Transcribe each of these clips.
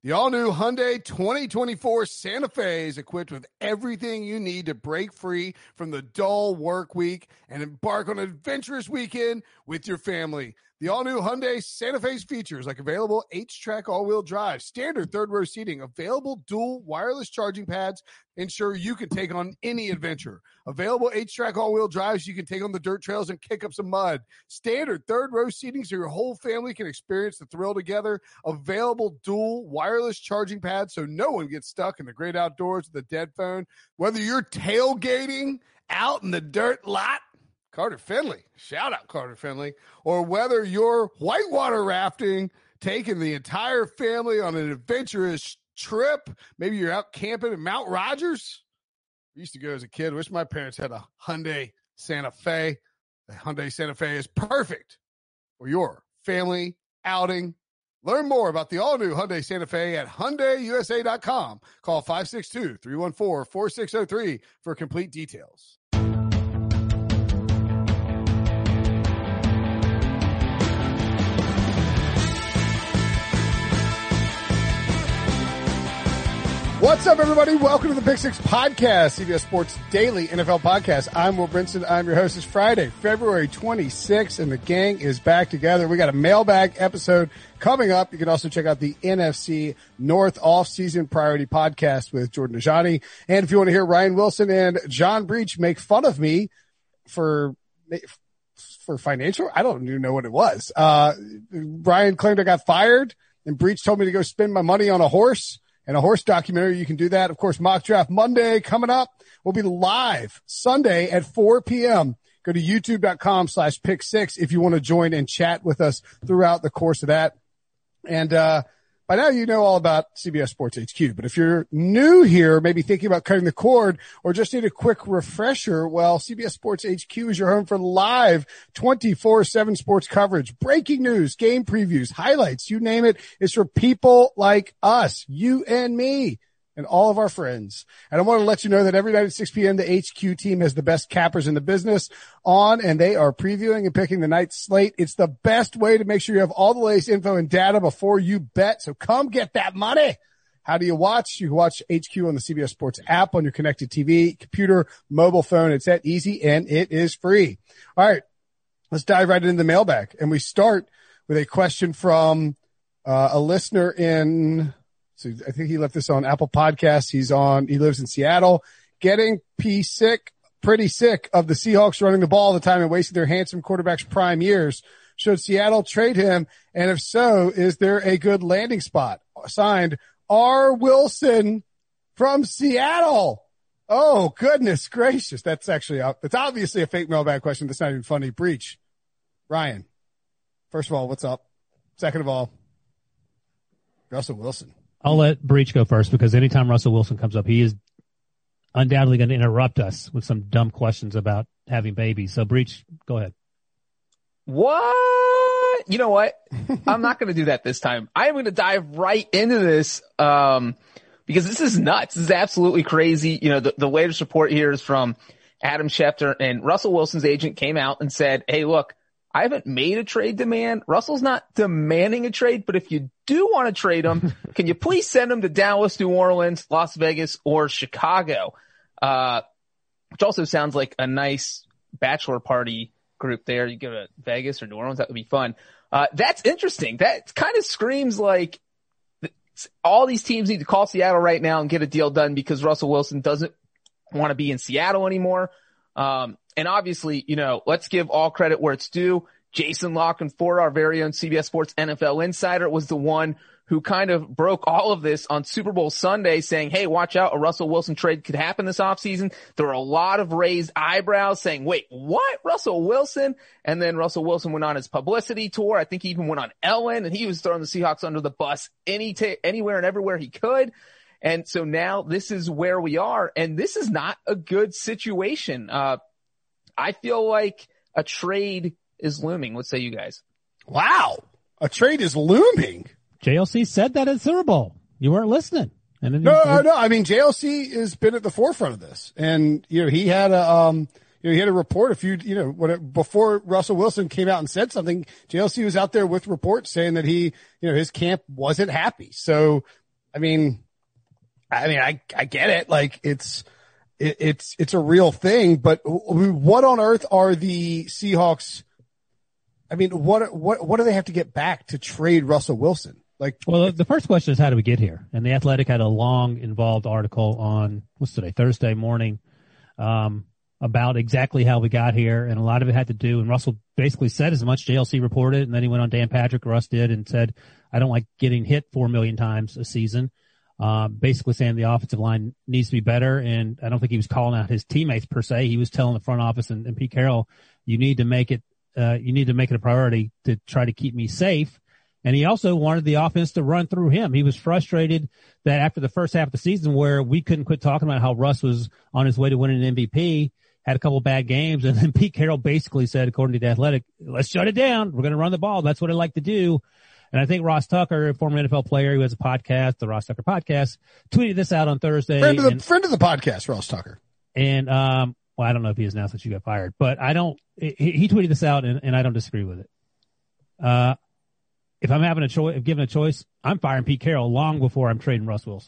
The all-new Hyundai 2024 Santa Fe is equipped with everything you need to break free from the dull work week and embark on an adventurous weekend with your family. The all-new Hyundai Santa Fe's features like available H-Track all-wheel drive, standard third-row seating, available dual wireless charging pads, ensure you can take on any adventure. Available H-Track all-wheel drives, you can take on the dirt trails and kick up some mud. Standard third-row seating so your whole family can experience the thrill together. Available dual wireless charging pads so no one gets stuck in the great outdoors with a dead phone. Whether you're tailgating out in the dirt lot, Carter Finley, shout out Carter Finley, or whether you're whitewater rafting, taking the entire family on an adventurous trip, maybe you're out camping in Mount Rogers. I used to go as a kid. Wish my parents had a Hyundai Santa Fe. The Hyundai Santa Fe is perfect for your family outing. Learn more about the all-new Hyundai Santa Fe at HyundaiUSA.com. Call 562-314-4603 for complete details. What's up, everybody? Welcome to the Pick Six Podcast, CBS Sports Daily NFL Podcast. I'm Will Brinson. I'm your host. It's Friday, February 26th, and the gang is back together. We got a mailbag episode coming up. You can also check out the NFC North Off-Season Priority Podcast with Jordan Najani. And if you want to hear Ryan Wilson and John Breech make fun of me for financial, I don't even know what it was. Ryan claimed I got fired, and Breech told me to go spend my money on a horse. And a horse documentary, you can do that. Of course, Mock Draft Monday coming up. We'll be live Sunday at 4 p.m. Go to youtube.com/pick6 if you want to join and chat with us throughout the course of that. And by now you know all about CBS Sports HQ. But if you're new here, maybe thinking about cutting the cord or just need a quick refresher, well, CBS Sports HQ is your home for live 24/7 sports coverage, breaking news, game previews, highlights, you name it. It's for people like us, you and me, and all of our friends. And I want to let you know that every night at 6 p.m., the HQ team has the best cappers in the business on, and they are previewing and picking the night's slate. It's the best way to make sure you have all the latest info and data before you bet. So come get that money. How do you watch? You can watch HQ on the CBS Sports app on your connected TV, computer, mobile phone. It's that easy, and it is free. All right, let's dive right into the mailbag. And we start with a question from a listener in... So I think he left this on Apple Podcasts. He lives in Seattle, getting pretty sick of the Seahawks running the ball all the time and wasting their handsome quarterback's prime years. Should Seattle trade him? And if so, is there a good landing spot? Signed, R. Wilson from Seattle. Oh, goodness gracious. That's obviously a fake mailbag question. That's not even funny. Breech. Ryan, first of all, what's up? Second of all, Russell Wilson. I'll let Breech go first because anytime Russell Wilson comes up, he is undoubtedly going to interrupt us with some dumb questions about having babies. So Breech, go ahead. What? You know what? I'm not going to do that this time. I'm going to dive right into this, because this is nuts. This is absolutely crazy. You know, the latest report here is from Adam Schefter, and Russell Wilson's agent came out and said, hey, look, I haven't made a trade demand. Russell's not demanding a trade, but if you do want to trade him, can you please send him to Dallas, New Orleans, Las Vegas, or Chicago? Which also sounds like a nice bachelor party group there. You go to Vegas or New Orleans, that would be fun. That's interesting. That kind of screams like all these teams need to call Seattle right now and get a deal done because Russell Wilson doesn't want to be in Seattle anymore. And obviously, you know, let's give all credit where it's due. Jason La Canfora, our very own CBS Sports NFL insider, was the one who kind of broke all of this on Super Bowl Sunday saying, hey, watch out, a Russell Wilson trade could happen this offseason. There were a lot of raised eyebrows saying, wait, what? Russell Wilson? And then Russell Wilson went on his publicity tour. I think he even went on Ellen, and he was throwing the Seahawks under the bus anywhere and everywhere he could. And so now this is where we are, and this is not a good situation. I feel like a trade is looming. What say you guys? Wow. A trade is looming. JLC said that at Super Bowl. You weren't listening. No. I mean, JLC has been at the forefront of this. And, you know, he had a report before Russell Wilson came out and said something, JLC was out there with reports saying that his camp wasn't happy. So I mean, I get it. Like it's a real thing, but what on earth are the Seahawks? I mean, what do they have to get back to trade Russell Wilson? Like, well, the first question is, how do we get here? And the Athletic had a long, involved article on, what's today, Thursday morning, about exactly how we got here. And a lot of it had to do, and Russell basically said as much. JLC reported, and then he went on Dan Patrick, Russ did, and said, I don't like getting hit 4 million times a season. Basically saying the offensive line needs to be better. And I don't think he was calling out his teammates per se. He was telling the front office and Pete Carroll, you need to make it a priority to try to keep me safe. And he also wanted the offense to run through him. He was frustrated that after the first half of the season, where we couldn't quit talking about how Russ was on his way to winning an MVP, had a couple bad games, and then Pete Carroll basically said, according to The Athletic, let's shut it down. We're going to run the ball. That's what I like to do. And I think Ross Tucker, a former NFL player who has a podcast, the Ross Tucker Podcast, tweeted this out on Thursday. Friend of the podcast, Ross Tucker. And, well, I don't know if he has now since you got fired, but he tweeted this out and I don't disagree with it. If I'm given a choice, I'm firing Pete Carroll long before I'm trading Russ Wilson.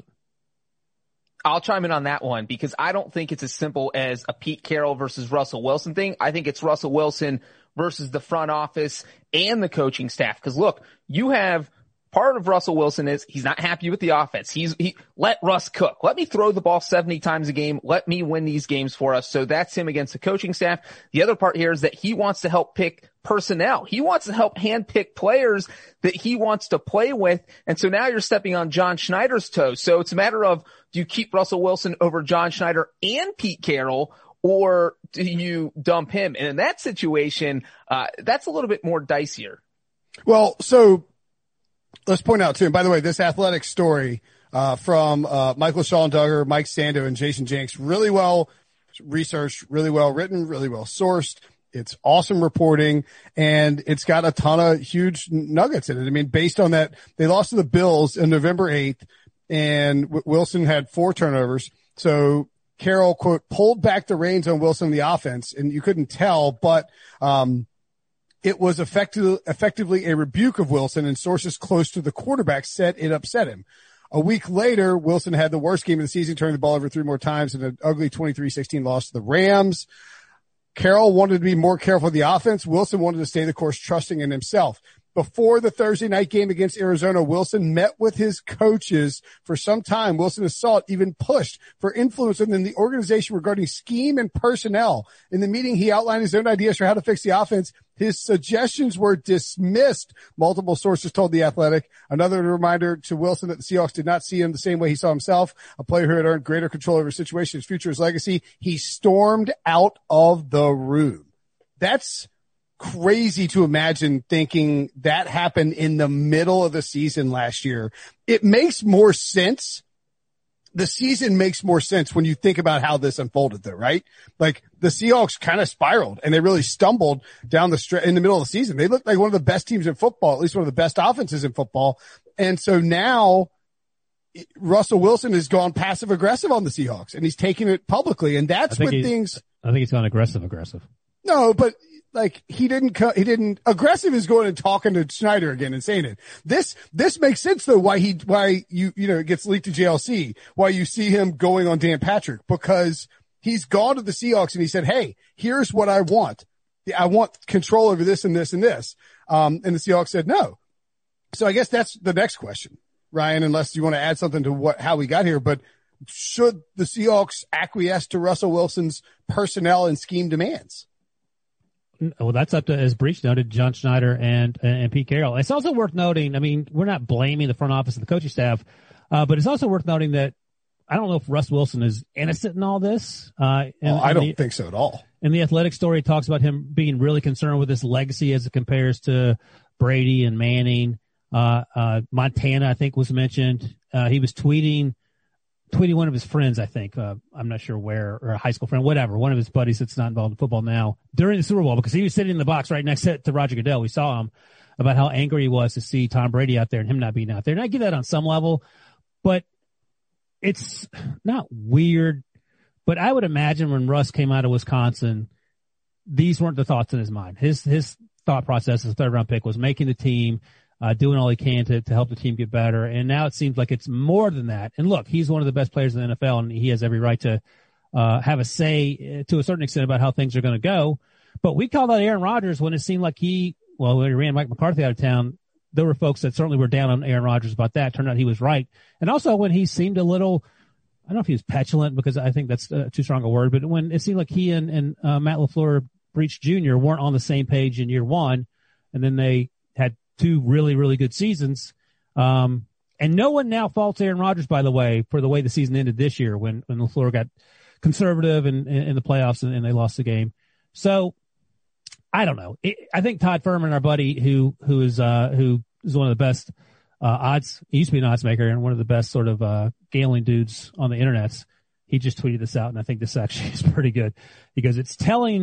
I'll chime in on that one because I don't think it's as simple as a Pete Carroll versus Russell Wilson thing. I think it's Russell Wilson versus the front office and the coaching staff. Because look, you have part of Russell Wilson is he's not happy with the offense. He let Russ cook. Let me throw the ball 70 times a game. Let me win these games for us. So that's him against the coaching staff. The other part here is that he wants to help pick personnel. He wants to help handpick players that he wants to play with. And so now you're stepping on John Schneider's toes. So it's a matter of, do you keep Russell Wilson over John Schneider and Pete Carroll, or do you dump him? And in that situation, that's a little bit more dicier. Well, so let's point out too, and by the way, this Athletic story from Michael Shalendugger, Mike Sando, and Jason Jenks, really well researched, really well written, really well sourced. It's awesome reporting, and it's got a ton of huge nuggets in it. I mean, based on that, they lost to the Bills on November 8th, and Wilson had 4 turnovers. So Carroll, quote, pulled back the reins on Wilson in the offense, and you couldn't tell, but it was effectively a rebuke of Wilson, and sources close to the quarterback said it upset him. A week later, Wilson had the worst game of the season, turning the ball over 3 more times in an ugly 23-16 loss to the Rams. Carroll wanted to be more careful with the offense. Wilson wanted to stay the course, trusting in himself. Before the Thursday night game against Arizona, Wilson met with his coaches for some time. Wilson has sought, even pushed for influence within the organization regarding scheme and personnel. In the meeting, he outlined his own ideas for how to fix the offense. His suggestions were dismissed, multiple sources told The Athletic. Another reminder to Wilson that the Seahawks did not see him the same way he saw himself, a player who had earned greater control over his situation, his future, his legacy. He stormed out of the room. That's crazy to imagine, thinking that happened in the middle of the season last year. It makes more sense. The season makes more sense when you think about how this unfolded though, right? Like the Seahawks kind of spiraled and they really stumbled down the stretch in the middle of the season. They looked like one of the best teams in football, at least one of the best offenses in football. And so now Russell Wilson has gone passive aggressive on the Seahawks and he's taking it publicly. And that's when things, I think he's gone aggressive. No, but like he didn't, aggressive is going and talking to Schneider again and saying it. This makes sense though, why it gets leaked to JLC, why you see him going on Dan Patrick, because he's gone to the Seahawks and he said, hey, here's what I want. I want control over this and this and this. And the Seahawks said no. So I guess that's the next question, Ryan, unless you want to add something to how we got here, but should the Seahawks acquiesce to Russell Wilson's personnel and scheme demands? Well, that's up to, as Breach noted, John Schneider and Pete Carroll. It's also worth noting, I mean, we're not blaming the front office and the coaching staff, but it's also worth noting that I don't know if Russ Wilson is innocent in all this. I don't think so at all. In the Athletic story, it talks about him being really concerned with his legacy as it compares to Brady and Manning. Montana, I think, was mentioned. He was tweeting one of his friends, I think, I'm not sure where, or a high school friend, whatever, one of his buddies that's not involved in football now, during the Super Bowl, because he was sitting in the box right next to Roger Goodell. We saw him about how angry he was to see Tom Brady out there and him not being out there. And I get that on some level, but it's not weird. But I would imagine when Russ came out of Wisconsin, these weren't the thoughts in his mind. His thought process as a 3rd round pick was making the team, doing all he can to help the team get better. And now it seems like it's more than that. And look, he's one of the best players in the NFL, and he has every right to have a say to a certain extent about how things are going to go. But we called out Aaron Rodgers when it seemed like when he ran Mike McCarthy out of town, there were folks that certainly were down on Aaron Rodgers about that. Turned out he was right. And also when he seemed a little, I don't know if he was petulant, because I think that's too strong a word, but when it seemed like he and Matt LaFleur Breach Jr. weren't on the same page in year one, and then they had two really, really good seasons. And no one now faults Aaron Rodgers, by the way, for the way the season ended this year when LaFleur got conservative in the playoffs and they lost the game. So I don't know. I think Todd Furman, our buddy, who is one of the best odds, he used to be an odds maker and one of the best sort of gambling dudes on the internet. He just tweeted this out, and I think this actually is pretty good. He goes, this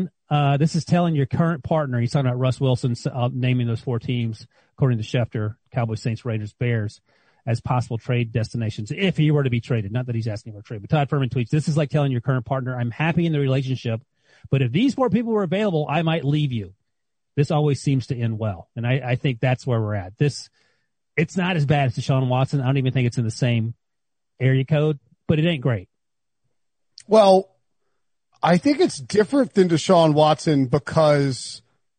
is telling your current partner, he's talking about Russ Wilson, naming those four teams, according to Schefter, Cowboys, Saints, Raiders, Bears, as possible trade destinations if he were to be traded. Not that he's asking for a trade, but Todd Furman tweets, this is like telling your current partner, I'm happy in the relationship, but if these four people were available, I might leave you. This always seems to end well. And I think that's where we're at. It's not as bad as Deshaun Watson. I don't even think it's in the same area code, but it ain't great. Well, I think it's different than Deshaun Watson because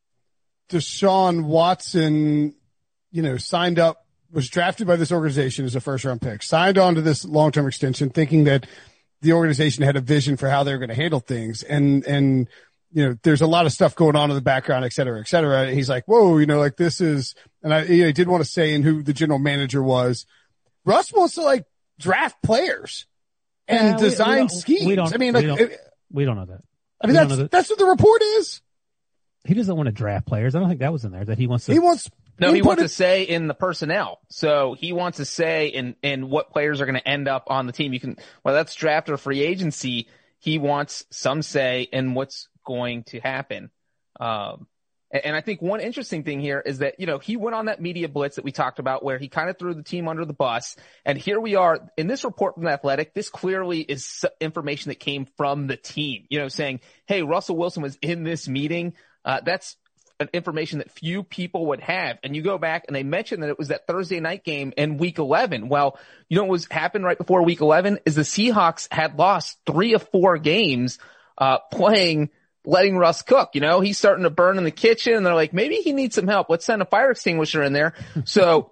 Deshaun Watson, signed up, was drafted by this organization as a first-round pick, signed on to this long-term extension thinking that the organization had a vision for how they were going to handle things. And there's a lot of stuff going on in the background, et cetera, et cetera. And he's like, whoa, this is, and I did want to say in who the general manager was. Russ wants to draft players and design schemes. We don't know that. I mean, that's what the report is. He doesn't want to draft players. I don't think that was in there, that he wants to. He wants to say in the personnel. So he wants to say in what players are going to end up on the team. Whether that's draft or free agency, he wants some say in what's going to happen. And I think one interesting thing here is that, he went on that media blitz that we talked about where he kind of threw the team under the bus. And here we are in this report from The Athletic. This clearly is information that came from the team, saying, hey, Russell Wilson was in this meeting. That's an information that few people would have. And you go back and they mentioned that it was that Thursday night game in week 11. Well, what was happened right before week 11 is the Seahawks had lost 3 of 4 games, letting Russ cook. He's starting to burn in the kitchen and they're like, maybe he needs some help. Let's send a fire extinguisher in there. So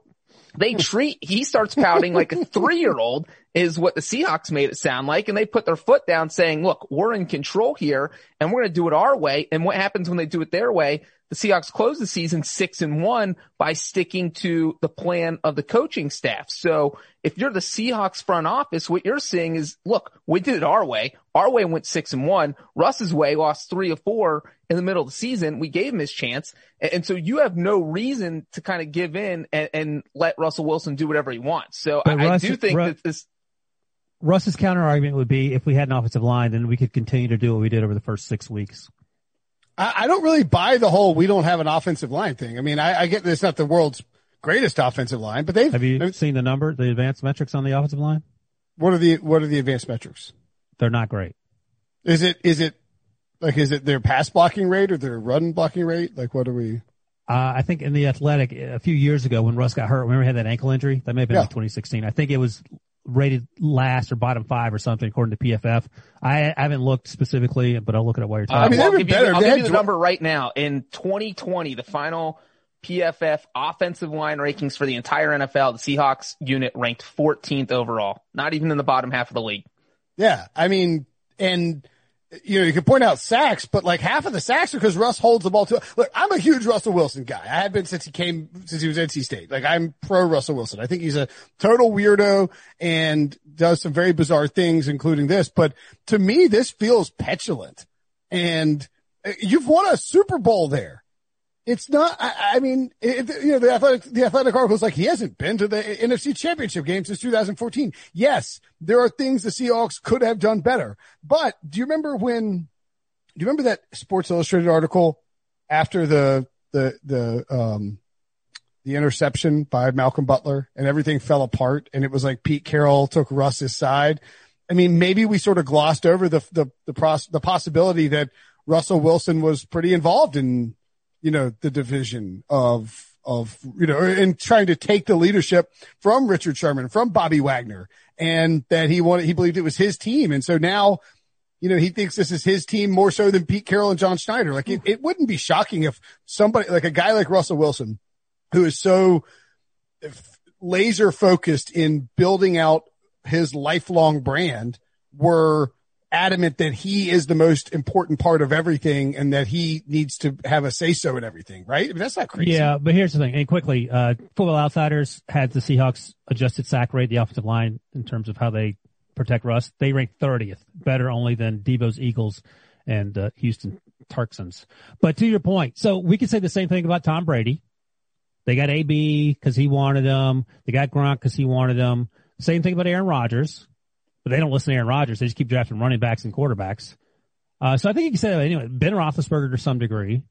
he starts pouting like a 3-year-old is what the Seahawks made it sound like. And they put their foot down saying, look, we're in control here and we're going to do it our way. And what happens when they do it their way? The Seahawks close the season 6-1 by sticking to the plan of the coaching staff. So if you're the Seahawks front office, what you're seeing is, look, we did it our way. Our way went 6-1. Russ's way lost 3 of 4 in the middle of the season. We gave him his chance. And so you have no reason to kind of give in and let Russell Wilson do whatever he wants. So I do think that this. Russ's counter argument would be if we had an offensive line, then we could continue to do what we did over the first 6 weeks. I don't really buy the whole we don't have an offensive line thing. I mean, I get that it's not the world's greatest offensive line, but have you seen the advanced metrics on the offensive line? What are the advanced metrics? They're not great. Is it their pass blocking rate or their run blocking rate? What are we? I think in the Athletic a few years ago when Russ got hurt, remember he had that ankle injury? That may have been like 2016. I think it was rated last or bottom 5 or something according to PFF. I haven't looked specifically, but I'll look at it while you're talking. I'll give you the number right now. In 2020, the final PFF offensive line rankings for the entire NFL, the Seahawks unit ranked 14th overall, not even in the bottom half of the league. Yeah. I mean, and you can point out sacks, but half of the sacks are because Russ holds the ball too. Look, I'm a huge Russell Wilson guy. I have been since he was NC State. I'm pro Russell Wilson. I think he's a total weirdo and does some very bizarre things, including this. But to me, this feels petulant. And you've won a Super Bowl there. It's not, the athletic article is he hasn't been to the NFC Championship game since 2014. Yes, there are things the Seahawks could have done better. But do you remember that Sports Illustrated article after the interception by Malcolm Butler and everything fell apart and it was Pete Carroll took Russ's side? I mean, maybe we sort of glossed over the possibility that Russell Wilson was pretty involved in, the division of and trying to take the leadership from Richard Sherman, from Bobby Wagner, and that he believed it was his team. And so now, he thinks this is his team more so than Pete Carroll and John Schneider. Like it wouldn't be shocking if somebody like a guy like Russell Wilson, who is so laser focused in building out his lifelong brand, were adamant that he is the most important part of everything and that he needs to have a say so in everything, right? I mean, that's not crazy. Yeah, but here's the thing. And quickly, Football Outsiders had the Seahawks adjusted sack rate, the offensive line, in terms of how they protect Russ. They ranked 30th, better only than Debo's Eagles and Houston Texans. But to your point, so we could say the same thing about Tom Brady. They got AB because he wanted him. They got Gronk because he wanted him. Same thing about Aaron Rodgers. But they don't listen to Aaron Rodgers. They just keep drafting running backs and quarterbacks. So I think you can say that anyway. Ben Roethlisberger to some degree.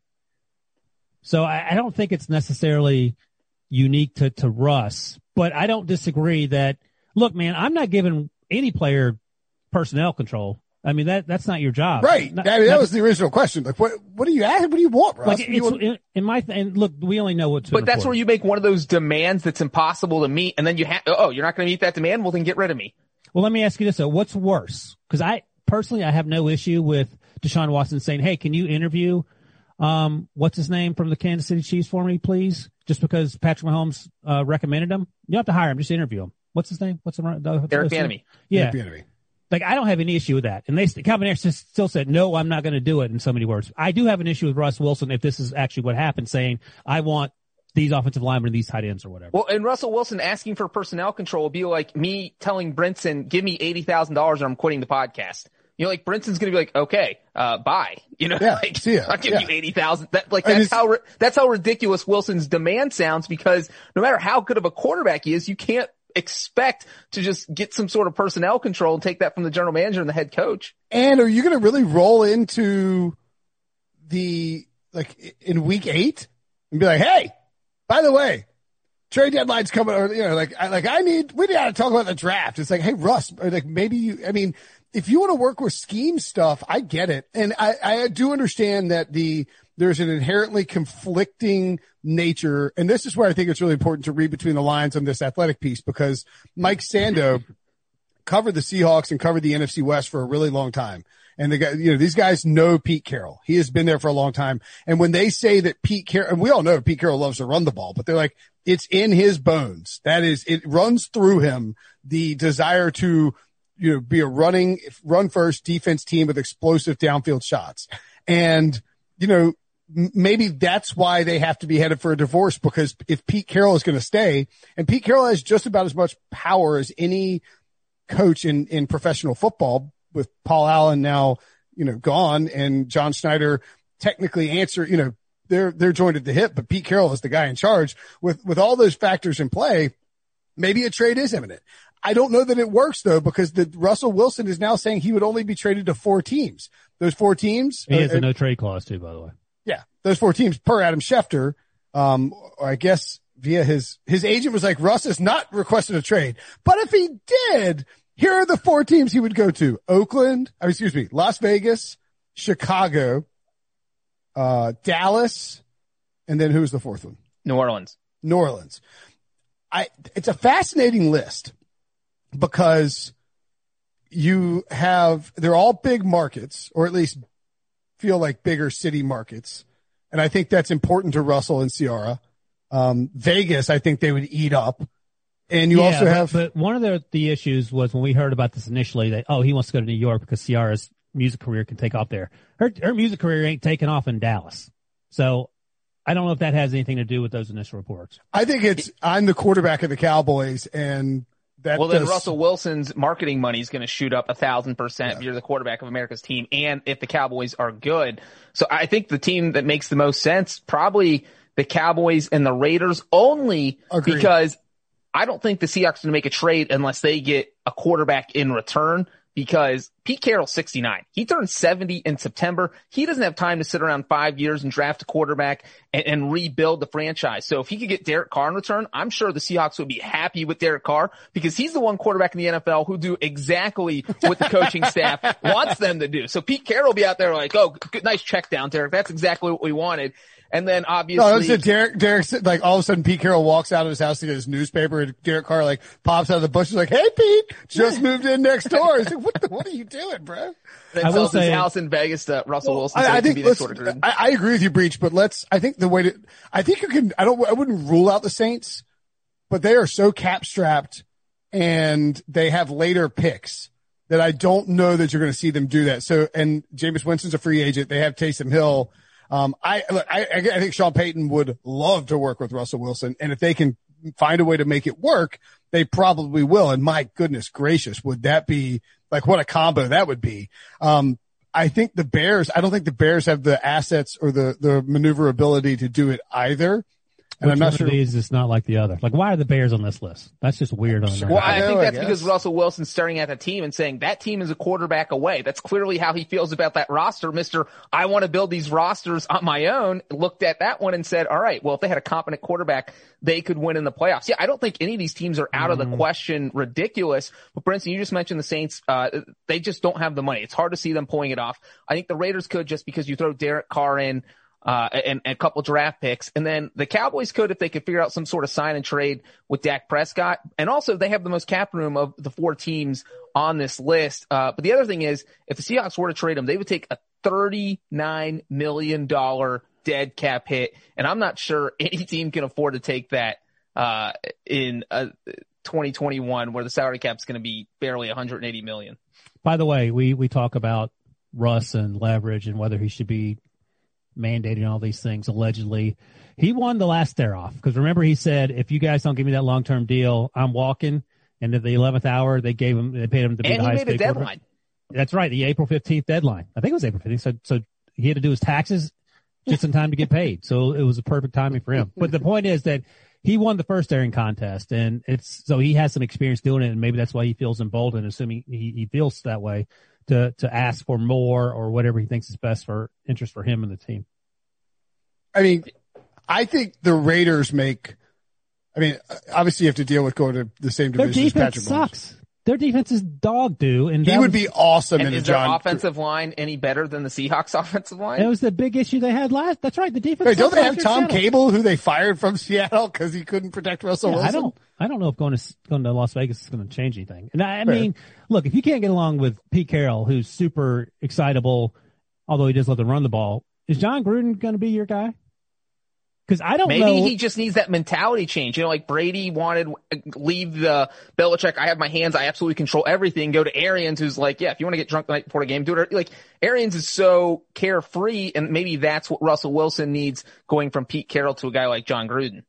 So I don't think it's necessarily unique to Russ. But I don't disagree that, look, man, I'm not giving any player personnel control. I mean, that's not your job. Right. That was the original question. Like, what do you ask? What do you want, Russ? Like, and look, we only know what's But that's where you make one of those demands that's impossible to meet, and then you're not going to meet that demand? Well, then get rid of me. Well, let me ask you this, though. What's worse? Because I have no issue with Deshaun Watson saying, hey, can you interview, what's his name from the Kansas City Chiefs for me, please? Just because Patrick Mahomes, recommended him. You don't have to hire him. Just interview him. What's his name? Eric Bieniemy. Yeah. Eric Bieniemy. Like, I don't have any issue with that. And Calvin Harris still said, no, I'm not going to do it in so many words. I do have an issue with Russ Wilson if this is actually what happened, saying, I want these offensive linemen and these tight ends or whatever. Well, and Russell Wilson asking for personnel control would be like me telling Brinson, give me $80,000 or I'm quitting the podcast. Like Brinson's going to be like, okay, bye. See ya. I'll give you 80,000. That's how ridiculous Wilson's demand sounds, because no matter how good of a quarterback he is, you can't expect to just get some sort of personnel control and take that from the general manager and the head coach. And are you going to really roll into in week 8 and be like, hey, by the way, trade deadline's coming, or, we got to talk about the draft. It's like, hey, Russ, or like maybe if you want to work with scheme stuff, I get it. And I do understand that there's an inherently conflicting nature. And this is where I think it's really important to read between the lines on this Athletic piece, because Mike Sando covered the Seahawks and covered the NFC West for a really long time. And these guys know Pete Carroll. He has been there for a long time. And when they say that Pete Carroll, and we all know Pete Carroll loves to run the ball, but they're like, it's in his bones. That is, it runs through him, the desire to, be a run first defense team with explosive downfield shots. And, maybe that's why they have to be headed for a divorce, because if Pete Carroll is going to stay, and Pete Carroll has just about as much power as any coach in professional football, with Paul Allen now, gone, and John Schneider technically they're joined at the hip, but Pete Carroll is the guy in charge. With all those factors in play, maybe a trade is imminent. I don't know that it works though, because Russell Wilson is now saying he would only be traded to 4 teams. Those 4 teams. He has a no trade clause too, by the way. Yeah. Those 4 teams per Adam Schefter, or I guess via his agent was like, Russ has not requested a trade, but if he did, here are the 4 teams he would go to: Las Vegas, Chicago, Dallas, and then who's the 4th one? New Orleans. It's a fascinating list, because they're all big markets, or at least feel like bigger city markets. And I think that's important to Russell and Ciara. Vegas, I think they would eat up. And you also have, but one of the issues was when we heard about this initially that, he wants to go to New York because Ciara's music career can take off there. Her music career ain't taking off in Dallas. So I don't know if that has anything to do with those initial reports. I think I'm the quarterback of the Cowboys, and then Russell Wilson's marketing money is going to shoot up 1,000% if you're the quarterback of America's team, and if the Cowboys are good. So I think the team that makes the most sense, probably the Cowboys and the Raiders, only because I don't think the Seahawks are going to make a trade unless they get a quarterback in return, because Pete Carroll's 69. He turned 70 in September. He doesn't have time to sit around 5 years and draft a quarterback and rebuild the franchise. So if he could get Derek Carr in return, I'm sure the Seahawks would be happy with Derek Carr, because he's the one quarterback in the NFL who do exactly what the coaching staff wants them to do. So Pete Carroll will be out there like, oh, good, nice check down, Derek. That's exactly what we wanted. And then obviously, no, it's Derek, like all of a sudden Pete Carroll walks out of his house to get his newspaper and Derek Carr like pops out of the bushes like, "Hey Pete, just moved in next door." He's like, what are you doing, bro? I will say his house in Vegas to Russell Wilson. I think I agree with you, Breach, but I wouldn't rule out the Saints, but they are so cap strapped and they have later picks that I don't know that you're going to see them do that. So, and Jameis Winston's a free agent. They have Taysom Hill. I think Sean Payton would love to work with Russell Wilson. And if they can find a way to make it work, they probably will. And my goodness gracious, would that be like what a combo that would be? I think the Bears, I don't think the Bears have the assets or the maneuverability to do it either. And Which I'm not one sure. of these is not like the other. Like, why are the Bears on this list? That's just weird. Well, I think that's because Russell Wilson's staring at the team and saying that team is a quarterback away. That's clearly how he feels about that roster. Mr. I want to build these rosters on my own. Looked at that one and said, all right, well, if they had a competent quarterback, they could win in the playoffs. Yeah, I don't think any of these teams are out of the question ridiculous. But Brinson, you just mentioned the Saints. They just don't have the money. It's hard to see them pulling it off. I think the Raiders could just because you throw Derek Carr in. And a couple draft picks. And then the Cowboys could if they could figure out some sort of sign and trade with Dak Prescott. And also they have the most cap room of the 4 teams on this list. But the other thing is if the Seahawks were to trade him, they would take a $39 million dead cap hit. And I'm not sure any team can afford to take that, in 2021 where the salary cap is going to be barely $180 million. By the way, we talk about Russ and leverage and whether he should be mandating all these things. Allegedly, he won the last stare off because remember he said, "If you guys don't give me that long-term deal, I'm walking." And at the 11th hour, they paid him to be the highest paid deadline. That's right, the April 15th deadline. I think it was April 15th. So he had to do his taxes just in time to get paid. So it was a perfect timing for him. But the point is that he won the first airing contest, and so he has some experience doing it, and maybe that's why he feels emboldened, assuming he feels that way. To ask for more or whatever he thinks is best for interest for him and the team. I mean, I think the Raiders obviously you have to deal with going to the same division as Patrick Mahomes. Their defense sucks. Their defense is dog do. And he would be awesome in a Is their offensive line any better than the Seahawks offensive line? That was the big issue they had last. That's right. The defense. Wait, don't they have Tom Cable, who they fired from Seattle because he couldn't protect Russell Wilson? I don't know if going to Las Vegas is going to change anything. And I mean, look, if you can't get along with Pete Carroll, who's super excitable, although he does love to run the ball, is John Gruden going to be your guy? Because I don't know. Maybe he just needs that mentality change. You know, like Brady wanted leave the Belichick. I have my hands. I absolutely control everything. Go to Arians, who's like, yeah, if you want to get drunk the night before the game, do it. Like Arians is so carefree, and maybe that's what Russell Wilson needs going from Pete Carroll to a guy like John Gruden.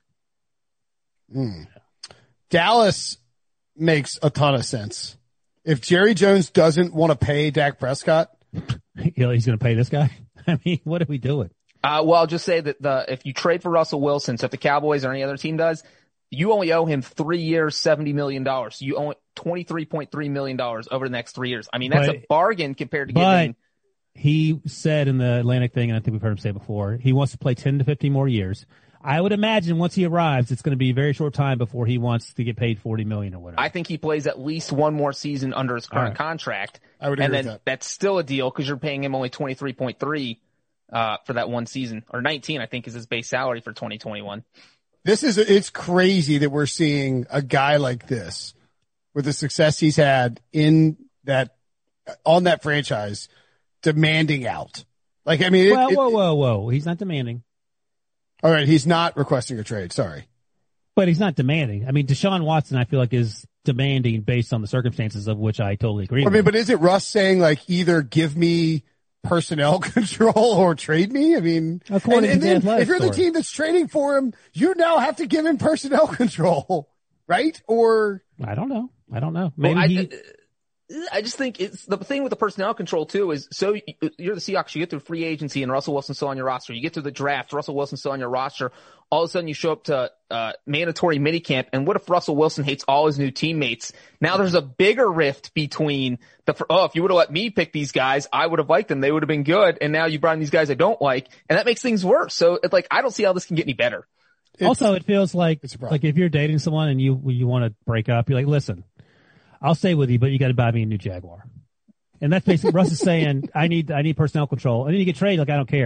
Dallas makes a ton of sense. If Jerry Jones doesn't want to pay Dak Prescott, he's going to pay this guy. I mean, what are we doing? Well, I'll just say that if you trade for Russell Wilson, so if the Cowboys or any other team does, you only owe him 3 years, $70 million. So you owe $23.3 million over the next 3 years. I mean, that's a bargain compared to getting. He said in the Atlantic thing, and I think we've heard him say before, he wants to play 10 to 15 more years. I would imagine once he arrives, it's going to be a very short time before he wants to get paid $40 million or whatever. I think he plays at least one more season under his current contract. I would agree with that. That's still a deal because you're paying him only 23.3 for that one season, or 19, I think is his base salary for 2021. It's crazy that we're seeing a guy like this with the success he's had on that franchise demanding out. Like, I mean, whoa. He's not demanding. All right. He's not requesting a trade. Sorry. But he's not demanding. I mean, Deshaun Watson, I feel like is demanding based on the circumstances of which I totally agree with. I mean, but is it Russ saying like either give me personnel control or trade me? I mean, and then if you're the team that's trading for him, you now have to give him personnel control, right? Or I don't know. Maybe I just think it's the thing with the personnel control too is so you're the Seahawks, you get through free agency and Russell Wilson's still on your roster. You get through the draft, Russell Wilson's still on your roster. All of a sudden you show up to mandatory minicamp, and what if Russell Wilson hates all his new teammates? Now there's a bigger rift between if you would have let me pick these guys, I would have liked them. They would have been good. And now you brought in these guys I don't like, and that makes things worse. So it's like, I don't see how this can get any better. Also, it feels like if you're dating someone and you want to break up, you're like, listen, I'll stay with you, but you got to buy me a new Jaguar. And that's basically Russ is saying, I need personnel control. And then you get traded, like, I don't care.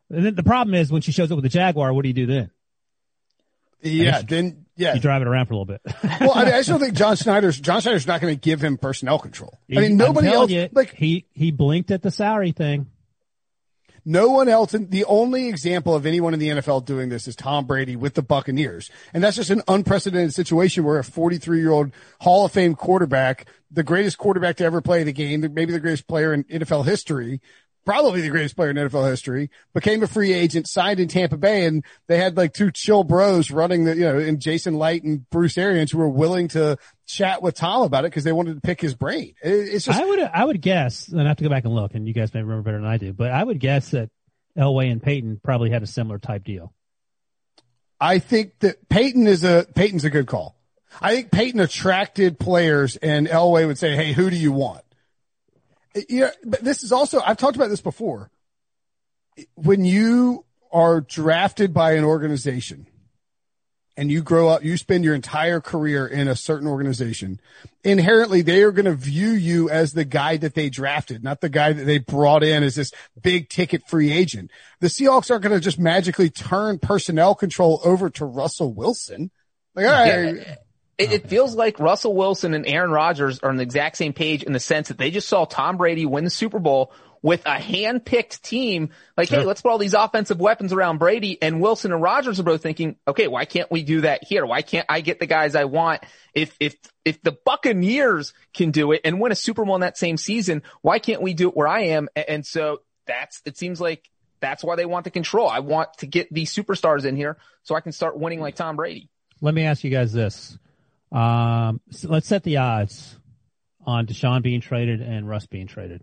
And then the problem is when she shows up with the Jaguar, what do you do then? Yeah, you drive it around for a little bit. Well, I just don't think John Schneider's not going to give him personnel control. I mean, nobody else, he blinked at the salary thing. No one else, and the only example of anyone in the NFL doing this is Tom Brady with the Buccaneers. And that's just an unprecedented situation where a 43-year-old Hall of Fame quarterback, the greatest quarterback to ever play the game, maybe the greatest player in NFL history, probably the greatest player in NFL history, became a free agent, signed in Tampa Bay, and they had like two chill bros running and Jason Light and Bruce Arians who were willing to chat with Tom about it because they wanted to pick his brain. It's just, I would guess, and I have to go back and look, and you guys may remember better than I do, but I would guess that Elway and Peyton probably had a similar type deal. I think that Peyton's a good call. I think Peyton attracted players, and Elway would say, "Hey, who do you want?" Yeah, but this is also, I've talked about this before. When you are drafted by an organization and you grow up, you spend your entire career in a certain organization, inherently they are going to view you as the guy that they drafted, not the guy that they brought in as this big ticket free agent. The Seahawks aren't going to just magically turn personnel control over to Russell Wilson. Like, all right. Yeah. It feels like Russell Wilson and Aaron Rodgers are on the exact same page in the sense that they just saw Tom Brady win the Super Bowl with a hand-picked team. Like, hey, let's put all these offensive weapons around Brady. And Wilson and Rodgers are both thinking, okay, why can't we do that here? Why can't I get the guys I want? If the Buccaneers can do it and win a Super Bowl in that same season, why can't we do it where I am? And so it seems like that's why they want the control. I want to get these superstars in here so I can start winning like Tom Brady. Let me ask you guys this. So let's set the odds on Deshaun being traded and Russ being traded.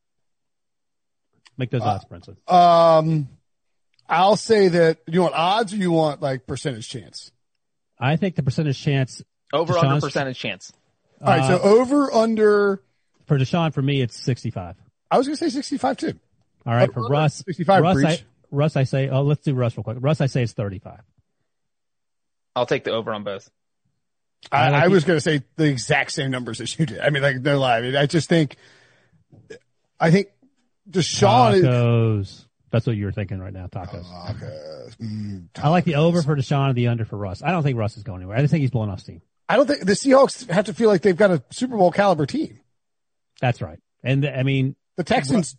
Make those odds, Brinson. I'll say that you want odds or you want like percentage chance? I think the percentage chance. Over under percentage chance. All right. So over under. For Deshaun, for me, it's 65. I was going to say 65 too. All right. For Russ, 65. Russ, I say, let's do Russ real quick. Russ, I say it's 35. I'll take the over on both. I was going to say the exact same numbers as you did. I mean, like, no lie. I mean, I think Deshaun tacos. That's what you were thinking right now, tacos. Tacos. I like the over for Deshaun and the under for Russ. I don't think Russ is going anywhere. I just think he's blowing off steam. I don't think the Seahawks have to feel like they've got a Super Bowl caliber team. That's right. And I mean, the Texans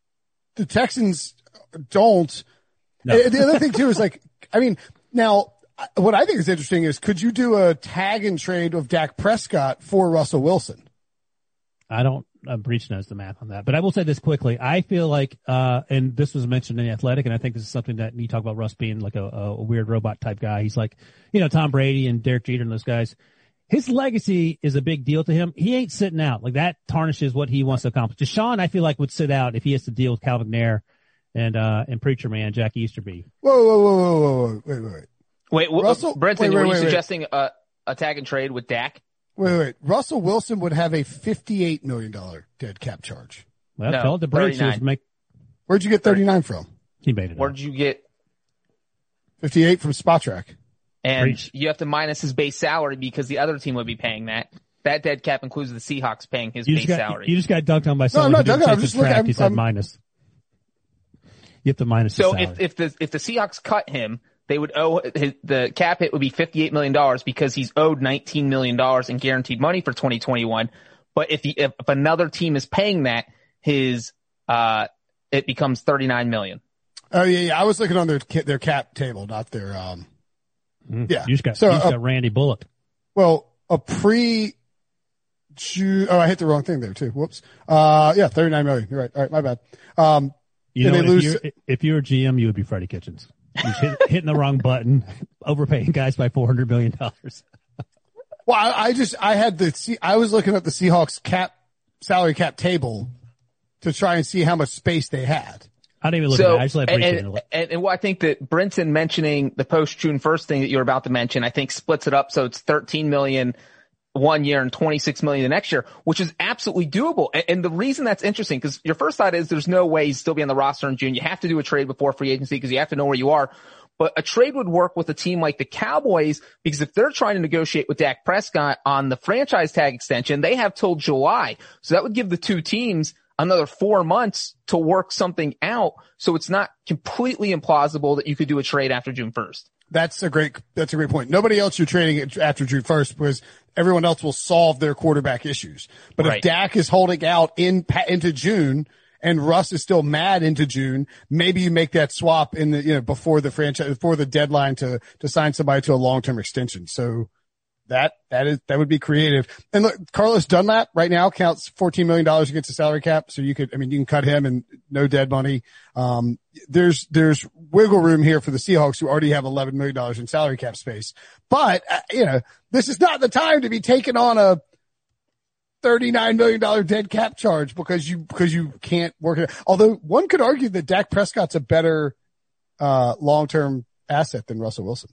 don't. No. The other thing too is like, I mean, now, what I think is interesting is could you do a tag and trade of Dak Prescott for Russell Wilson? Breach knows the math on that, but I will say this quickly. I feel like, and this was mentioned in The Athletic, and I think this is something that you talk about Russ being like a weird robot type guy. He's like, Tom Brady and Derek Jeter and those guys. His legacy is a big deal to him. He ain't sitting out. Like that tarnishes what he wants to accomplish. Deshaun, I feel like would sit out if he has to deal with Calvin McNair and Preacher Man, Jack Easterby. Whoa. Wait, Russell, Brenton, were you suggesting a tag and trade with Dak? Wait. Russell Wilson would have a $58 million dead cap charge. Well, tell the Braves make. Where'd you get 39 from? He made it. Where'd you get 58 from Spotrac? And you have to minus his base salary because the other team would be paying that. That dead cap includes the Seahawks paying his base salary. You just got dunked on by someone. No, I'm not dunked on. I'm just looking. He said minus. You have to minus. So if the Seahawks cut him, they would owe the cap hit would be $58 million because he's owed $19 million in guaranteed money for 2021. But if another team is paying that, it becomes $39 million. Oh yeah. I was looking on their cap table, not their Yeah. You just got Randy Bullock. Well, I hit the wrong thing there too. Whoops. Yeah, 39 million. You're right. All right, my bad. If you were GM, you would be Freddie Kitchens. You're hitting the wrong button, overpaying guys by $400 million. Well, I was looking at the Seahawks salary cap table to try and see how much space they had. I didn't even look at it. I just let and I think that Brinson mentioning the post-June 1st thing that you're about to mention, I think splits it up so it's $13 million 1 year and $26 million the next year, which is absolutely doable. And the reason that's interesting, because your first thought is there's no way he's still be on the roster in June. You have to do a trade before free agency because you have to know where you are. But a trade would work with a team like the Cowboys because if they're trying to negotiate with Dak Prescott on the franchise tag extension, they have till July. So that would give the two teams another 4 months to work something out. So it's not completely implausible that you could do a trade after June 1st. That's a great point. Nobody else you're trading after June 1st because everyone else will solve their quarterback issues. But if Dak is holding out into June and Russ is still mad into June, maybe you make that swap in the, before the deadline to sign somebody to a long-term extension. So that would be creative. And look, Carlos Dunlap right now counts $14 million against the salary cap. So you can cut him and no dead money. There's wiggle room here for the Seahawks who already have $11 million in salary cap space. But, this is not the time to be taking on a $39 million dead cap charge because you can't work it. Although one could argue that Dak Prescott's a better, long-term asset than Russell Wilson.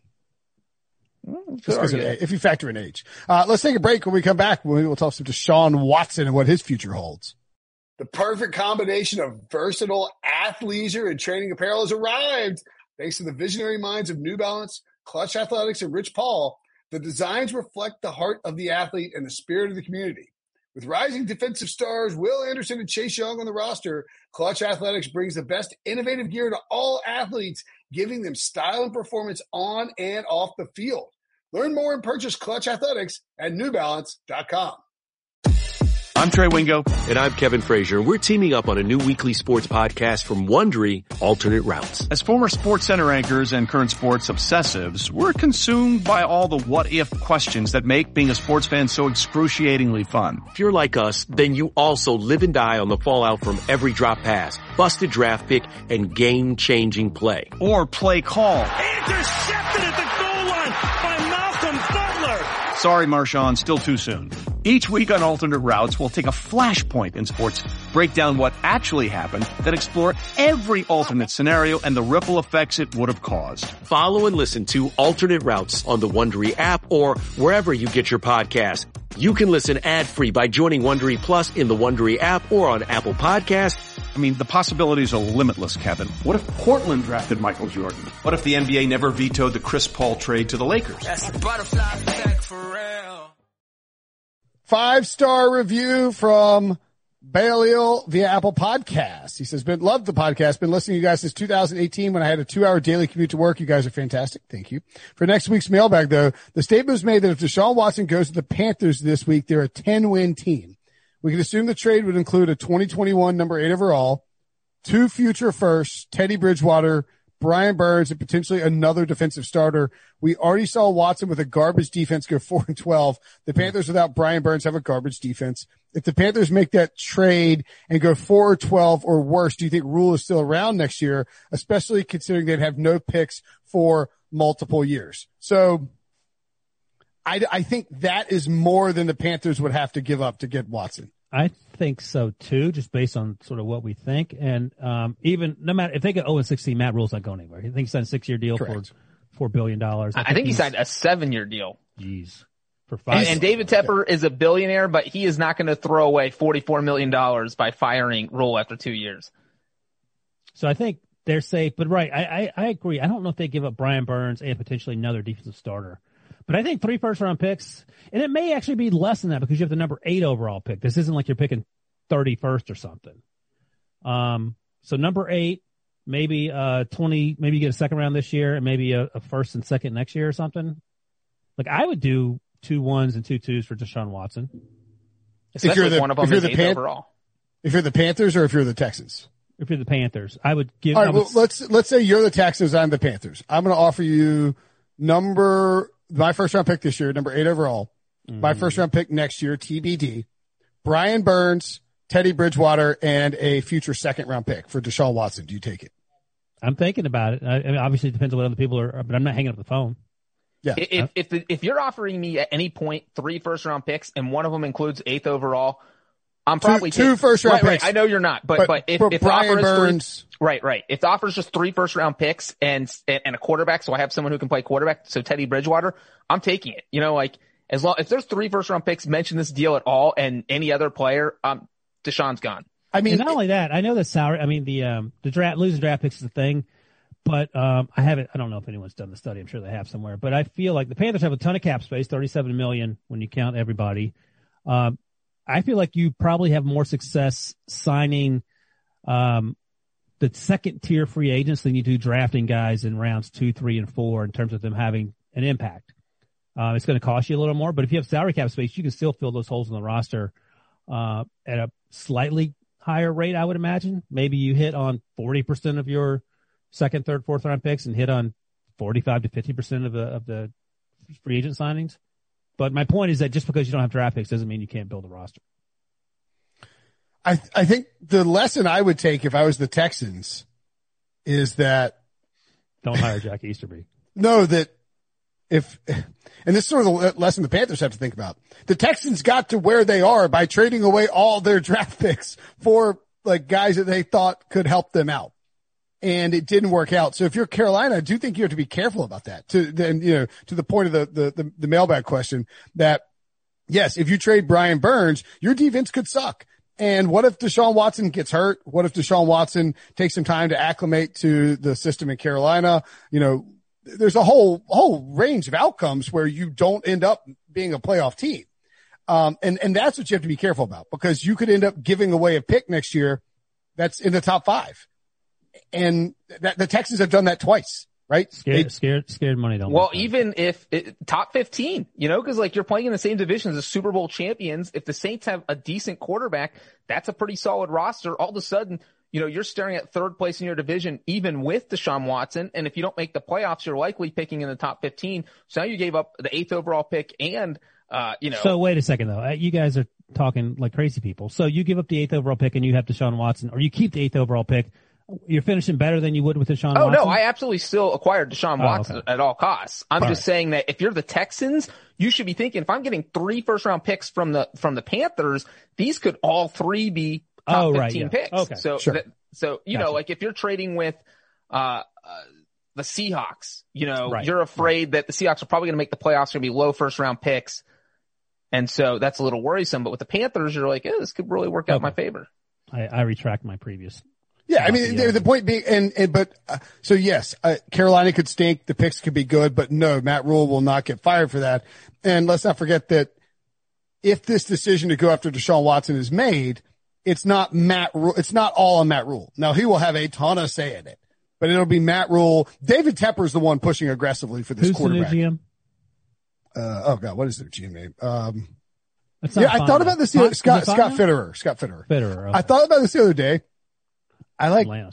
If you factor in age. Let's take a break. When we come back, we'll talk some Deshaun Watson and what his future holds. The perfect combination of versatile athleisure and training apparel has arrived. Thanks to the visionary minds of New Balance, Clutch Athletics, and Rich Paul, the designs reflect the heart of the athlete and the spirit of the community. With rising defensive stars Will Anderson and Chase Young on the roster, Clutch Athletics brings the best innovative gear to all athletes, giving them style and performance on and off the field. Learn more and purchase Clutch Athletics at NewBalance.com. I'm Trey Wingo. And I'm Kevin Frazier. We're teaming up on a new weekly sports podcast from Wondery, Alternate Routes. As former Sports Center anchors and current sports obsessives, we're consumed by all the what-if questions that make being a sports fan so excruciatingly fun. If you're like us, then you also live and die on the fallout from every drop pass, busted draft pick, and game-changing play. Or play call. Intercepted at the goal line by Malcolm Butler. Sorry, Marshawn, still too soon. Each week on Alternate Routes, we'll take a flashpoint in sports, break down what actually happened, then explore every alternate scenario and the ripple effects it would have caused. Follow and listen to Alternate Routes on the Wondery app or wherever you get your podcast. You can listen ad-free by joining Wondery Plus in the Wondery app or on Apple Podcasts. I mean, the possibilities are limitless, Kevin. What if Portland drafted Michael Jordan? What if the NBA never vetoed the Chris Paul trade to the Lakers? That's the butterfly effect for real. 5-star review from Balial via Apple Podcasts. He says, loved the podcast. Been listening to you guys since 2018 when I had a 2-hour daily commute to work. You guys are fantastic. Thank you. For next week's mailbag, though, the statement was made that if Deshaun Watson goes to the Panthers this week, they're a 10-win team. We can assume the trade would include a 2021 number 8 overall, 2 future firsts, Teddy Bridgewater, Brian Burns, and potentially another defensive starter. We already saw Watson with a garbage defense go 4-12. The Panthers without Brian Burns have a garbage defense. If the Panthers make that trade and go 4-12 or worse, do you think Rule is still around next year, especially considering they'd have no picks for multiple years? So I think that is more than the Panthers would have to give up to get Watson. I think so too, just based on sort of what we think. And even no matter if they get 0-16, Matt Rule's not going anywhere. I think he signed a 6-year deal Correct. for $4 billion. I think he signed a 7-year deal. Jeez. For 5. And David Tepper is a billionaire, but he is not going to throw away $44 million by firing Rule after 2 years. So I think they're safe. But right, I agree. I don't know if they give up Brian Burns and potentially another defensive starter. But I think 3 first-round picks, and it may actually be less than that because you have the number 8 overall pick. This isn't like you're picking 31st or something. So number 8, maybe 20, maybe you get a second round this year and maybe a first and second next year or something. Like I would do 2 1s and 2 2s for Deshaun Watson. Especially if one of them is 8th overall. If you're the Panthers or if you're the Texans? If you're the Panthers, I would give. All right, well, let's say you're the Texans, I'm the Panthers. I'm going to offer you my first round pick this year, number 8 overall. My first round pick next year, TBD. Brian Burns, Teddy Bridgewater, and a future second round pick for Deshaun Watson. Do you take it? I'm thinking about it. I mean, obviously it depends on what other people are, but I'm not hanging up the phone. Yeah. If you're offering me at any point 3 first round picks and one of them includes 8th overall, I'm probably two first round picks. Right. I know you're not, but if Brian the offer Burns, is 3, right. If the offer is just 3 first round picks and a quarterback, so I have someone who can play quarterback, so Teddy Bridgewater, I'm taking it. You know, like if there's 3 first round picks mention this deal at all and any other player, Deshaun's gone. I mean, and not only that, I know the salary. I mean, the draft losing draft picks is a thing, but I don't know if anyone's done the study. I'm sure they have somewhere, but I feel like the Panthers have a ton of cap space, $37 million when you count everybody. I feel like you probably have more success signing the second tier free agents than you do drafting guys in rounds 2, 3, and 4 in terms of them having an impact. It's going to cost you a little more, but if you have salary cap space, you can still fill those holes in the roster at a slightly higher rate, I would imagine. Maybe you hit on 40% of your second, third, fourth round picks and hit on 45 to 50% of the free agent signings. But my point is that just because you don't have draft picks doesn't mean you can't build a roster. I think the lesson I would take if I was the Texans is that don't hire Jack Easterby. No, that if, and this is sort of the lesson the Panthers have to think about. The Texans got to where they are by trading away all their draft picks for like guys that they thought could help them out. And it didn't work out. So if you're Carolina, I do think you have to be careful about that. To the point of the mailbag question that yes, if you trade Brian Burns, your defense could suck. And what if Deshaun Watson gets hurt? What if Deshaun Watson takes some time to acclimate to the system in Carolina? There's a whole range of outcomes where you don't end up being a playoff team. And that's what you have to be careful about, because you could end up giving away a pick next year that's in the top 5. And the Texans have done that twice, right? Scared money don't. Well, even if top 15, because like you're playing in the same division as the Super Bowl champions. If the Saints have a decent quarterback, that's a pretty solid roster. All of a sudden, you're staring at third place in your division, even with Deshaun Watson. And if you don't make the playoffs, you're likely picking in the top 15. So now you gave up the 8th overall pick and, So wait a second though. You guys are talking like crazy people. So you give up the 8th overall pick and you have Deshaun Watson, or you keep the 8th overall pick. You're finishing better than you would with Deshaun Watson? Oh, no, I absolutely still acquired Deshaun Watson at all costs. I'm just saying that if you're the Texans, you should be thinking, if I'm getting 3 first-round picks from the Panthers, these could all 3 be top 15 picks. Okay. So, sure. Like if you're trading with the Seahawks, right. you're afraid that the Seahawks are probably going to make the playoffs, going to be low first-round picks. And so that's a little worrisome. But with the Panthers, you're like, this could really work out in my favor. I retract my previous. Yeah, I mean, the point being, so yes, Carolina could stink, the picks could be good, but no, Matt Rule will not get fired for that. And let's not forget that if this decision to go after Deshaun Watson is made, it's not all on Matt Rule. Now, he will have a ton of say in it, but it'll be Matt Rule. David Tepper is the one pushing aggressively for this quarterback. Who's the new GM? What is their GM name? I thought about this the other, Scott Fitterer. Fitterer. Okay. I thought about this the other day. I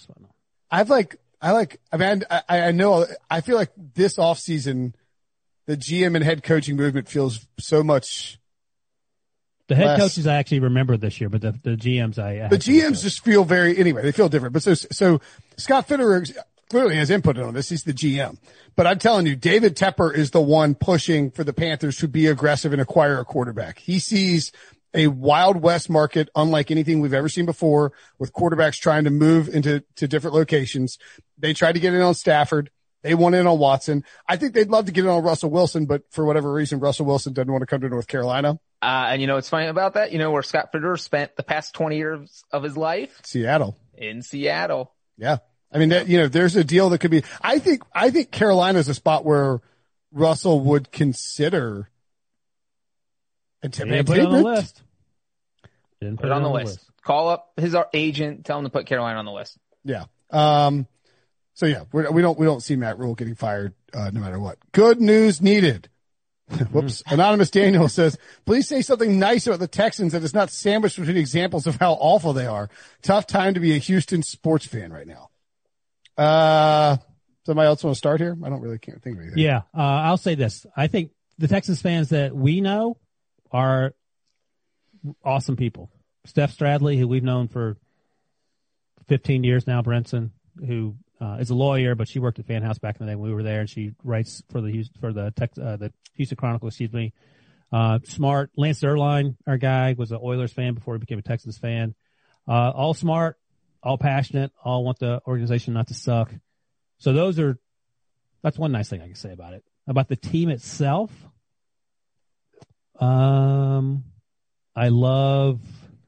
feel like this offseason, the GM and head coaching movement feels so much. The head coaches I actually remember this year, but the GMs the GMs just feel they feel different. But so Scott Fitterer clearly has input on this. He's the GM, but I'm telling you, David Tepper is the one pushing for the Panthers to be aggressive and acquire a quarterback. He sees a Wild West market unlike anything we've ever seen before, with quarterbacks trying to move to different locations. They tried to get in on Stafford. They want in on Watson. I think they'd love to get in on Russell Wilson, but for whatever reason, Russell Wilson doesn't want to come to North Carolina. And what's funny about that? Where Scott Fitterer spent the past 20 years of his life? Seattle. In Seattle. Yeah. I mean, there's a deal that could be, I think Carolina's a spot where Russell would consider Put it on the list. Put it on the list. Call up his agent, tell him to put Carolina on the list. Yeah. So yeah, we don't see Matt Rule getting fired, no matter what. Good news needed. Whoops. Anonymous Daniel says, please say something nice about the Texans that is not sandwiched between examples of how awful they are. Tough time to be a Houston sports fan right now. Somebody else want to start here? Can't think of anything. Yeah. I'll say this. I think the Texans fans that we know are awesome people. Steph Stradley, who we've known for 15 years now, Brinson, who is a lawyer, but she worked at Fan House back in the day when we were there, and she writes for the Houston Chronicle, smart. Lance Zierlein, our guy, was an Oilers fan before he became a Texans fan. All smart, all passionate, all want the organization not to suck. So that's one nice thing I can say about it. About the team itself, I love,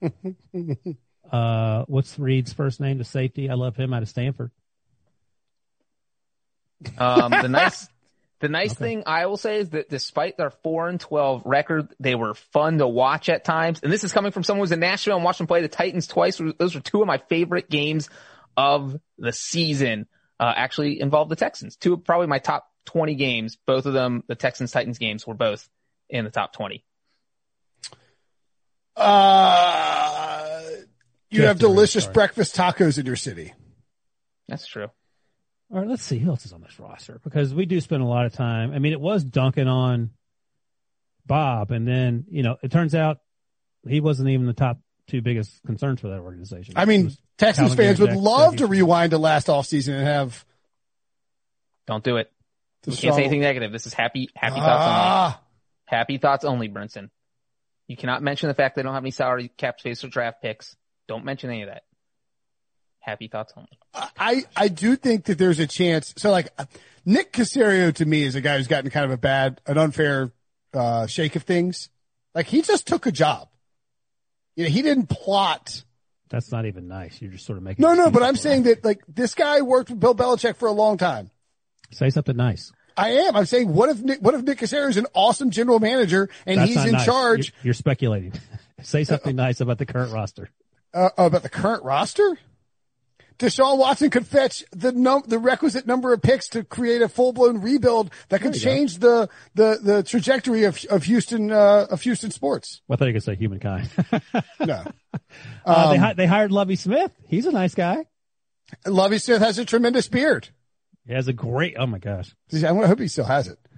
what's Reed's first name, the safety? I love him out of Stanford. The The nice thing I will say is that despite their 4-12 record, they were fun to watch at times. And this is coming from someone who's in Nashville and watched them play the Titans twice. Those were two of my favorite games of the season. Actually involved the Texans. Two of probably my top 20 games. Both of them, the Texans-Titans games, were both in the top 20. You have delicious breakfast tacos in your city. That's true. All right, let's see who else is on this roster, because we do spend a lot of time. I mean, it was dunking on Bob, and then, it turns out he wasn't even the top two biggest concerns for that organization. I mean, Texans fans would love to rewind to last offseason and have. Don't do it. You can't say anything negative. This is happy thoughts only. Happy thoughts only, Brinson. You cannot mention the fact they don't have any salary cap space or draft picks. Don't mention any of that. Happy thoughts only. I do think that there's a chance. So like Nick Caserio to me is a guy who's gotten kind of an unfair shake of things. Like he just took a job. He didn't plot. That's not even nice. You're just sort of making. No, but I'm saying that like this guy worked with Bill Belichick for a long time. Say something nice. I am. I'm saying what if Nick Caserio is an awesome general manager and he's in charge? You're speculating. Say something nice about the current roster. About the current roster? Deshaun Watson could fetch the requisite number of picks to create a full-blown rebuild that could change the trajectory of Houston sports. Well, I thought you could say humankind. No. They hired Lovie Smith. He's a nice guy. Lovie Smith has a tremendous beard. He has a great, oh my gosh. I hope he still has it.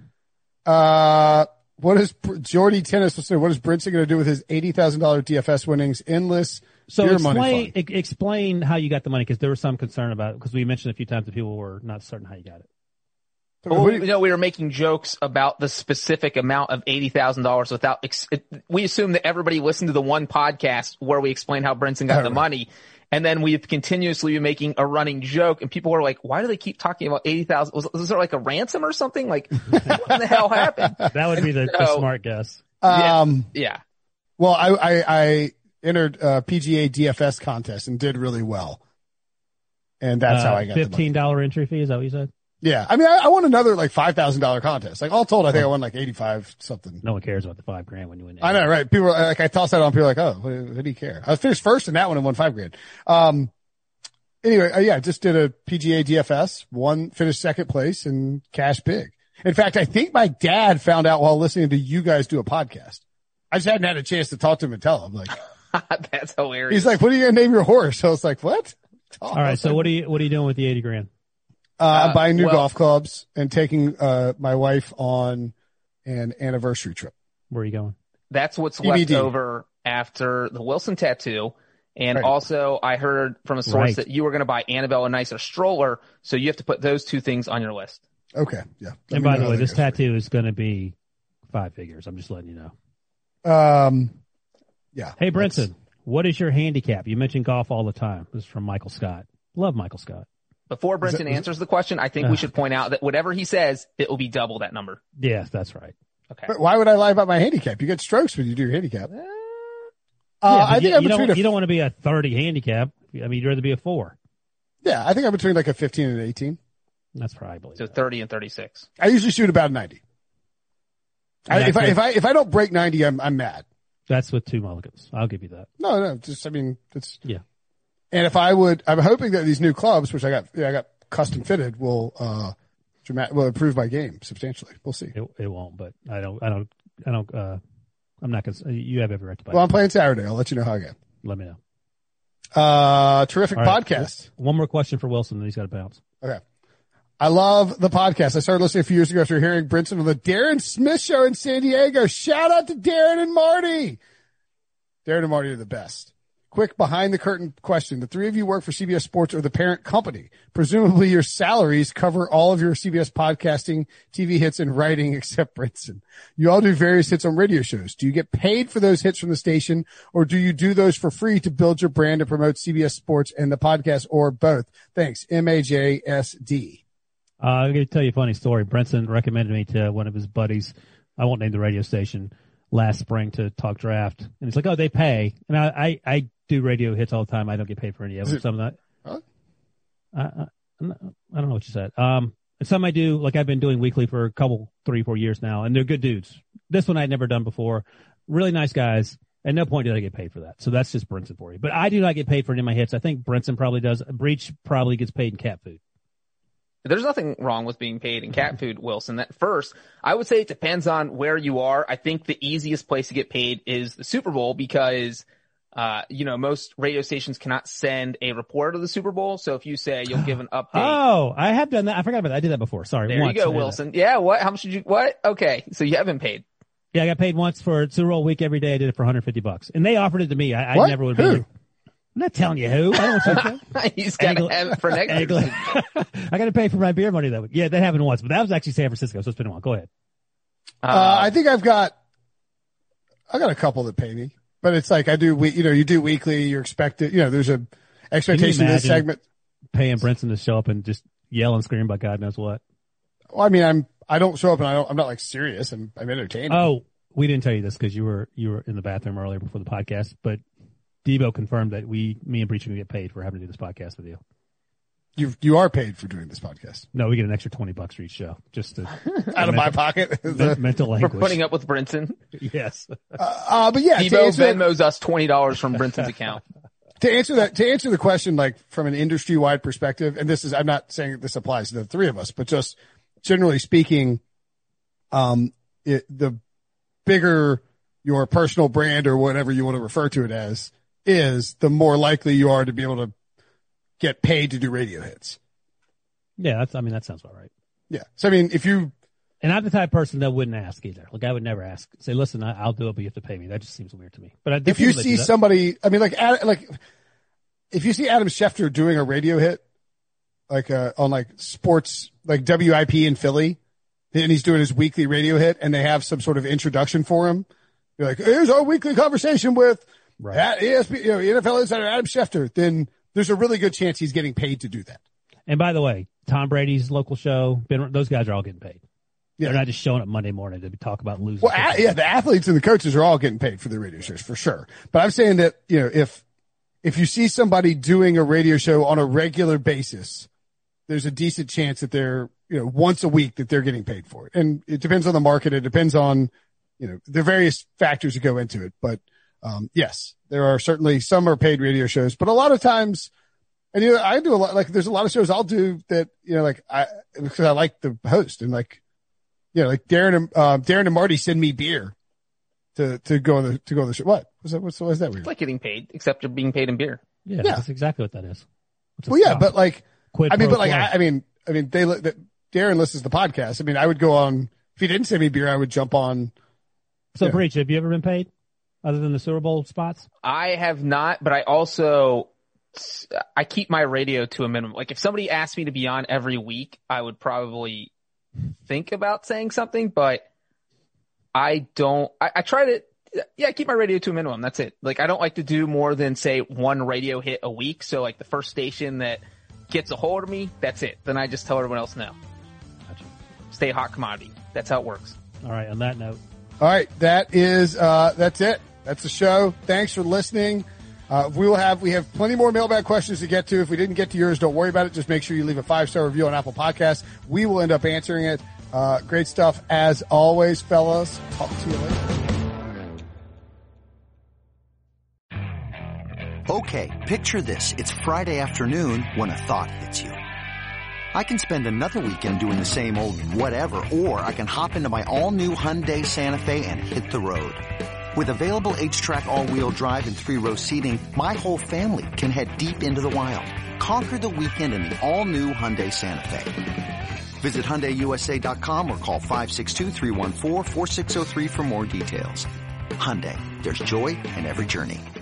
What is Jordy Tennis will say? What is Brinson going to do with his $80,000 DFS winnings? Endless. So explain how you got the money, because there was some concern about it, because we mentioned a few times that people were not certain how you got it. Well, we were making jokes about the specific amount of $80,000 without. We assume that everybody listened to the one podcast where we explained how Brinson got the money, and then we've continuously been making a running joke, and people are like, "Why do they keep talking about $80,000? Was there like a ransom or something? Like, what the hell happened?" That would be the smart guess. Yeah. Well, I entered a PGA DFS contest and did really well. And that's how I got $15 entry fee. Is that what you said? Yeah. I mean, I won another like $5,000 contest. Like all told, I think I won like 85 something. No one cares about the $5,000 when you win. I know, right? People are like, I toss that on, people are like, oh, what do you care? I finished first in that one and won $5,000. Anyway, I just did a PGA DFS, finished second place and cashed big. In fact, I think my dad found out while listening to you guys do a podcast. I just hadn't had a chance to talk to him and tell him, like, that's hilarious. He's like, what are you going to name your horse? So I was like, what? All right. So what are you doing with the $80,000? I'm buying new golf clubs and taking, my wife on an anniversary trip. Where are you going? That's what's left over after the Wilson tattoo. And also I heard from a source that you were going to buy Annabelle a nicer stroller. So you have to put those two things on your list. Okay. Yeah. And by the way, this tattoo is going to be 5 figures. I'm just letting you know. Yeah. Hey, Brinson, what is your handicap? You mention golf all the time. This is from Michael Scott. Love Michael Scott. Before Brinson answers the question, I think we should point out that whatever he says, it will be double that number. Yes, that's right. Okay. But why would I lie about my handicap? You get strokes when you do your handicap. I think you don't want to be a 30 handicap. I mean, you'd rather be a 4. Yeah, I think I'm between like a 15 and 18. That's probably so 30 and 36. I usually shoot about 90. If I don't break 90, I'm mad. That's with 2 mulligans. I'll give you that. No, And I'm hoping that these new clubs, which I got custom fitted, will improve my game substantially. We'll see. It won't, but I'm not gonna. You have every right to buy. Well, I'm playing Saturday. I'll let you know how I get. Let me know. Terrific podcast. One more question for Wilson, then he's got to bounce. Okay. I love the podcast. I started listening a few years ago after hearing Brinson on the Darren Smith show in San Diego. Shout out to Darren and Marty. Darren and Marty are the best. Quick behind the curtain question. The three of you work for CBS Sports or the parent company. Presumably your salaries cover all of your CBS podcasting, TV hits, and writing except Brinson. You all do various hits on radio shows. Do you get paid for those hits from the station, or do you do those for free to build your brand and promote CBS Sports and the podcast, or both? Thanks. MAJSD. I'm going to tell you a funny story. Brinson recommended me to one of his buddies. I won't name the radio station. Last spring to talk draft, and he's like, "Oh, they pay." And I do radio hits all the time. I don't get paid for any of them. So I'm not. Huh? I don't know what you said. Some I do, like I've been doing weekly for a couple, 3-4 years now, and they're good dudes. This one I'd never done before. Really nice guys. At no point did I get paid for that. So that's just Brinson for you. But I do not get paid for any of my hits. I think Brinson probably does. Breach probably gets paid in cat food. There's nothing wrong with being paid in cat food, Wilson. That first, I would say it depends on where you are. I think the easiest place to get paid is the Super Bowl because, most radio stations cannot send a reporter to the Super Bowl. So if you say you'll give an update. Oh, I have done that. I forgot about that. I did that before. Sorry. There you go, Wilson. Yeah. What? How much did you, what? Okay. So you haven't paid. Yeah, I got paid once for Super Bowl week every day. I did it for $150. And they offered it to me. I never would have been. I'm not telling you who. I don't want you He's got to have it for next year. I got to pay for my beer money that week. Yeah, that happened once, but that was actually San Francisco, so it's been a while. Go ahead. I think I got a couple that pay me, but it's like I do, you do weekly, you're expected, there's a expectation in this segment. Paying Brinson to show up and just yell and scream about God knows what. Well, I mean, I don't show up and I'm not like serious. I'm entertaining. Oh, we didn't tell you this because you were in the bathroom earlier before the podcast, but Devo confirmed that me and Breach are going to get paid for having to do this podcast with you. You are paid for doing this podcast. No, we get an extra $20 for each show, just to out of my pocket. Mental anguish. For putting up with Brinson. Yes. But yeah, Devo Venmos us $20 from Brinson's account. To answer the question, like from an industry wide perspective, and I'm not saying this applies to the three of us, but just generally speaking, the bigger your personal brand or whatever you want to refer to it as is, the more likely you are to be able to get paid to do radio hits. Yeah, that sounds about right. Yeah. So, I mean, and I'm the type of person that wouldn't ask either. Like, I would never ask. Say, listen, I'll do it, but you have to pay me. That just seems weird to me. But if you see somebody, I mean, if you see Adam Schefter doing a radio hit, on sports, like WIP in Philly, and he's doing his weekly radio hit, and they have some sort of introduction for him, you're like, here's our weekly conversation with ESPN, NFL insider Adam Schefter, then there's a really good chance he's getting paid to do that. And by the way, Tom Brady's local show, those guys are all getting paid. Yeah. They're not just showing up Monday morning to talk about losing. Well, the athletes and the coaches are all getting paid for their radio shows for sure. But I'm saying that, if you see somebody doing a radio show on a regular basis, there's a decent chance that they're, once a week that they're getting paid for it. And it depends on the market. It depends on, the various factors that go into it. But, yes, there are certainly some are paid radio shows, but a lot of times, and I do a lot, there's a lot of shows I'll do that, because I like the host and Darren and Marty send me beer to go on the show. What was that? What's that weird? It's like getting paid, except you're being paid in beer. Yeah. That's exactly what that is. But Darren listens to the podcast. I mean, I would go on, if he didn't send me beer, I would jump on. So, Breach, have you ever been paid other than the Super Bowl spots? I have not, but I keep my radio to a minimum. Like, if somebody asked me to be on every week, I would probably think about saying something, but I don't. I try to, keep my radio to a minimum. That's it. Like, I don't like to do more than, say, one radio hit a week. So, like, the first station that gets a hold of me, that's it. Then I just tell everyone else no. Gotcha. Stay a hot commodity. That's how it works. All right. On that note. All right. That's it. That's the show. Thanks for listening. We have plenty more mailbag questions to get to. If we didn't get to yours, don't worry about it. Just make sure you leave a 5-star review on Apple Podcasts. We will end up answering it. Great stuff as always, fellas. Talk to you later. Okay, picture this. It's Friday afternoon when a thought hits you. I can spend another weekend doing the same old whatever, or I can hop into my all-new Hyundai Santa Fe and hit the road. With available H-Track all-wheel drive and 3-row seating, my whole family can head deep into the wild. Conquer the weekend in the all-new Hyundai Santa Fe. Visit HyundaiUSA.com or call 562-314-4603 for more details. Hyundai, there's joy in every journey.